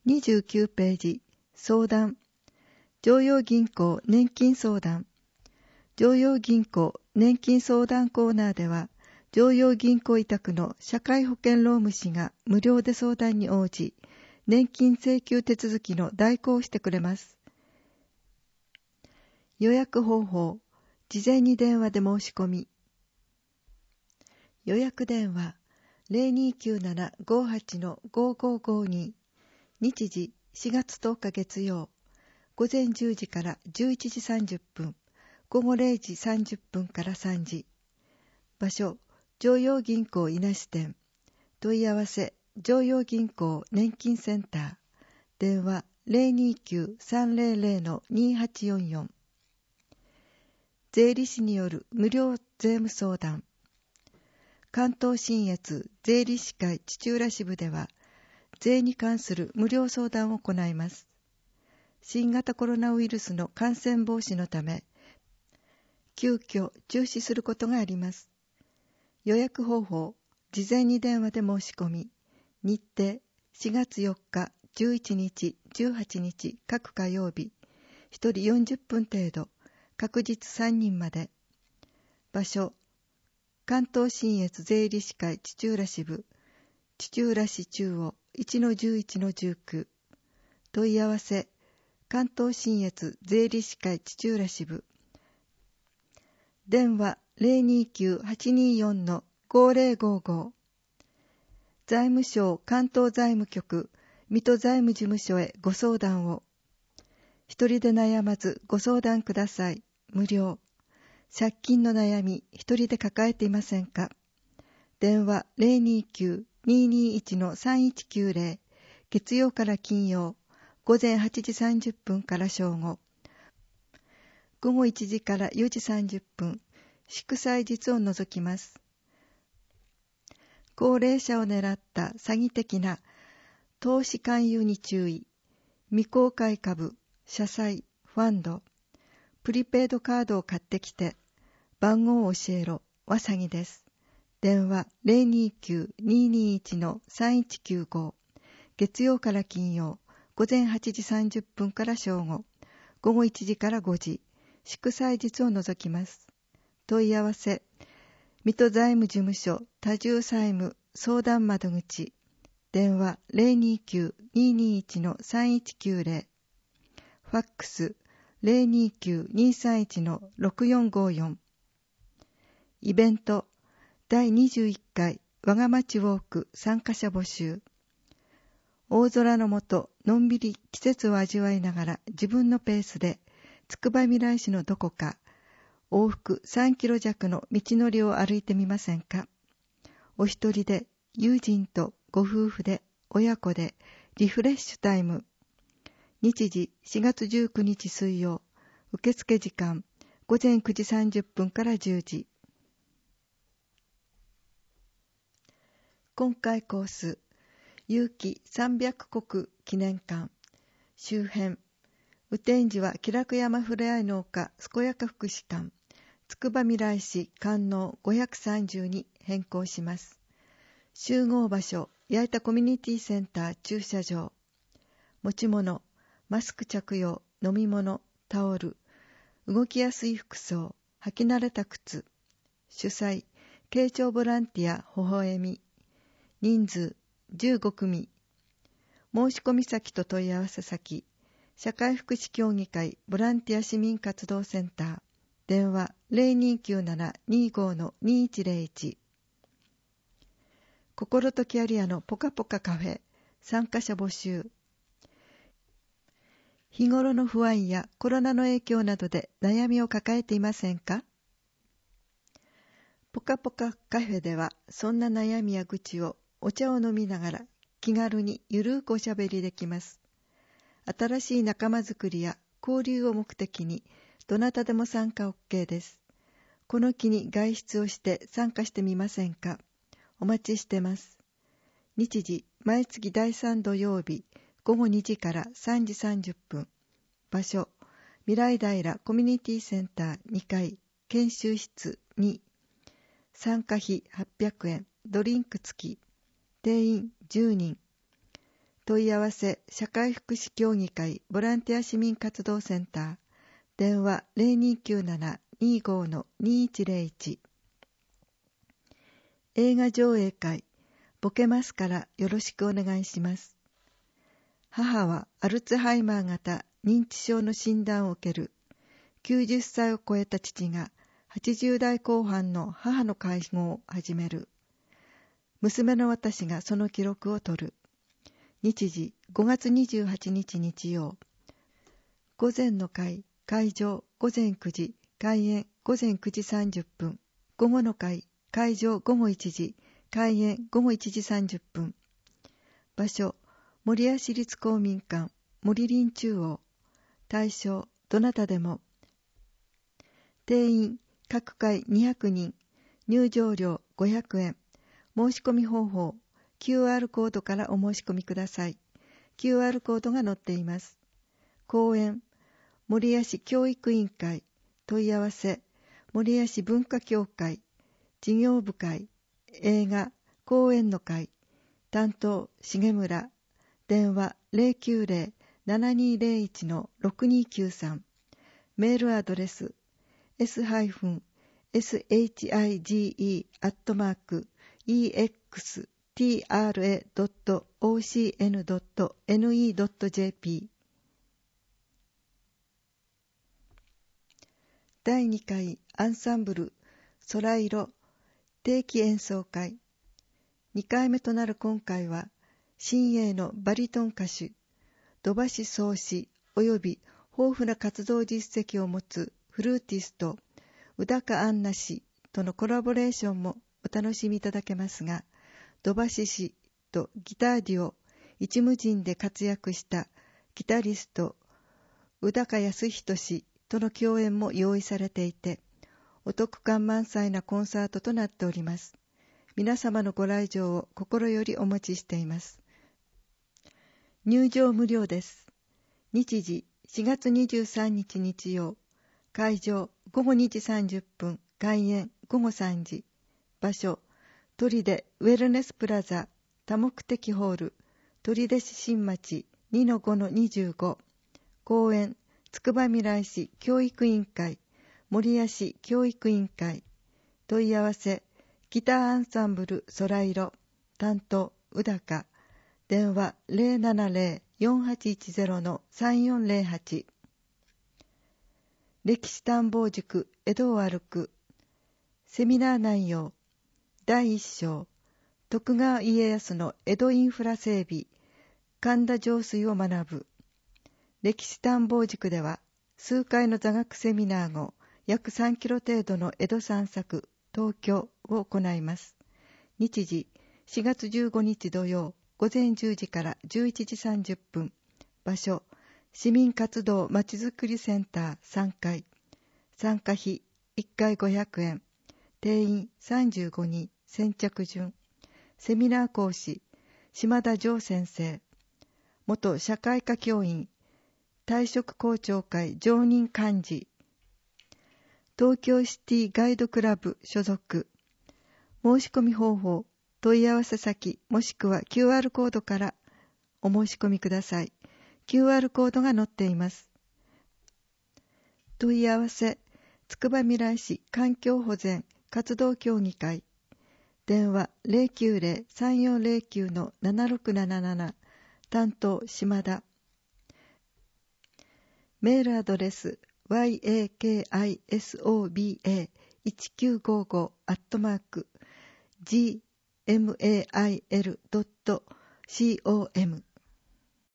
29ページ、相談。常陽銀行年金相談。常陽銀行年金相談コーナーでは、常陽銀行委託の社会保険労務士が無料で相談に応じ、年金請求手続きの代行をしてくれます。予約方法、事前に電話で申し込み。予約電話、0297-58-5552。日時、4月10日月曜。午前10時から11時30分。午後0時30分から3時。場所、常陽銀行伊那支店。問い合わせ、常陽銀行年金センター。電話、029-300-2844。税理士による無料税務相談。関東信越税理士会土浦支部では、税に関する無料相談を行います。新型コロナウイルスの感染防止のため、急遽中止することがあります。予約方法、事前に電話で申し込み、日程、4月4日、11日、18日、各火曜日、1人40分程度、確実3人まで。場所、関東信越税理士会土浦支部、土浦市中央 1-11-19。問い合わせ、関東信越税理士会土浦支部。電話 029-824-5055。財務省関東財務局水戸財務事務所へご相談を。一人で悩まずご相談ください。無料。借金の悩み一人で抱えていませんか？電話 029-221-3190。月曜から金曜、午前8時30分から正午。午後1時から4時30分、祝祭日を除きます。高齢者を狙った詐欺的な投資勧誘に注意。未公開株、社債、ファンド、プリペイドカードを買ってきて、番号を教えろは詐欺です。電話 029-221-3195。月曜から金曜、午前8時30分から正午、午後1時から5時、祝祭日を除きます。問い合わせ、水戸財務事務所多重債務相談窓口。電話 029-221-3190。ファックス 029-231-6454。イベント第21回我が町ウォーク参加者募集。大空の下、のんびり季節を味わいながら自分のペースでつくばみらい市のどこか往復3キロ弱の道のりを歩いてみませんか？お一人で、友人とご夫婦で、親子でリフレッシュタイム。日時4月19日水曜。受付時間午前9時30分から10時。今回コース、有機300石記念館周辺。雨天時は気楽山ふれあい農家健やか福祉館つくばみらい市観音530に変更します。集合場所、矢板コミュニティセンター駐車場。持ち物、マスク着用、飲み物、タオル、動きやすい服装、履き慣れた靴。主催、慶長ボランティアほほ笑み。人数、15組。申し込み先と問い合わせ先、社会福祉協議会ボランティア市民活動センター。電話 0297-25-2101。心とキャリアのポカポカカフェ参加者募集。日頃の不安やコロナの影響などで悩みを抱えていませんか？ポカポカカフェではそんな悩みや愚痴をお茶を飲みながら気軽にゆるくおしゃべりできます。新しい仲間づくりや交流を目的にどなたでも参加 OK です。この機に外出をして参加してみませんか？お待ちしてます。日時、毎月第3土曜日、午後2時から3時30分。場所、未来平コミュニティセンター2階、研修室2。参加費800円、ドリンク付き。定員10人。 問い合わせ社会福祉協議会ボランティア市民活動センター、電話 0297-25-2101。 映画上映会ボケますからよろしくお願いします。母はアルツハイマー型認知症の診断を受ける。90歳を超えた父が80代後半の母の介護を始める。娘の私がその記録を取る。日時5月28日日曜。午前の会、会場午前9時、開演午前9時30分。午後の会、会場午後1時、開演午後1時30分。場所、守谷市立公民館、森林中央。対象、どなたでも。定員、各回200人。入場料500円。申し込み方法、QR コードからお申し込みください。QR コードが載っています。講演、守谷市教育委員会。問い合わせ、守谷市文化協会。事業部会。映画、講演の会。担当、重村。電話 090-7201-6293。メールアドレス shige-extra.ocn.ne.jp。 第2回アンサンブル空色定期演奏会。2回目となる今回は、新鋭のバリトン歌手、土橋宗氏及び豊富な活動実績を持つフルーティスト、宇高杏奈氏とのコラボレーションもお楽しみいただけますが、土橋氏とギターデュオ、一無尽で活躍したギタリスト、宇高康人氏との共演も用意されていて、お得感満載なコンサートとなっております。皆様のご来場を心よりお待ちしています。入場無料です。日時4月23日日曜。会場午後2時30分。開演午後3時。場所取手ウェルネスプラザ多目的ホール取手市新町 2-5-25。講演つくばみらい市教育委員会守谷市教育委員会。問い合わせギターアンサンブル空色。担当宇高。電話 070-4810-3408。歴史探訪塾江戸を歩く。セミナー内容。第1章、徳川家康の江戸インフラ整備、神田上水を学ぶ。歴史探訪塾では、数回の座学セミナー後、約3キロ程度の江戸散策、東京を行います。日時、4月15日土曜、午前10時から11時30分。場所、市民活動まちづくりセンター3階。参加費1回500円。定員35人。先着順。セミナー講師、島田城先生。元社会科教員、退職校長会常任幹事。東京シティガイドクラブ所属。申し込み方法、問い合わせ先もしくは QR コードからお申し込みください。QR コードが載っています。問い合わせ、つくばみらい市環境保全活動協議会。電話 090-3409-7677。担当島田。メールアドレス yakisoba1955@gmail.com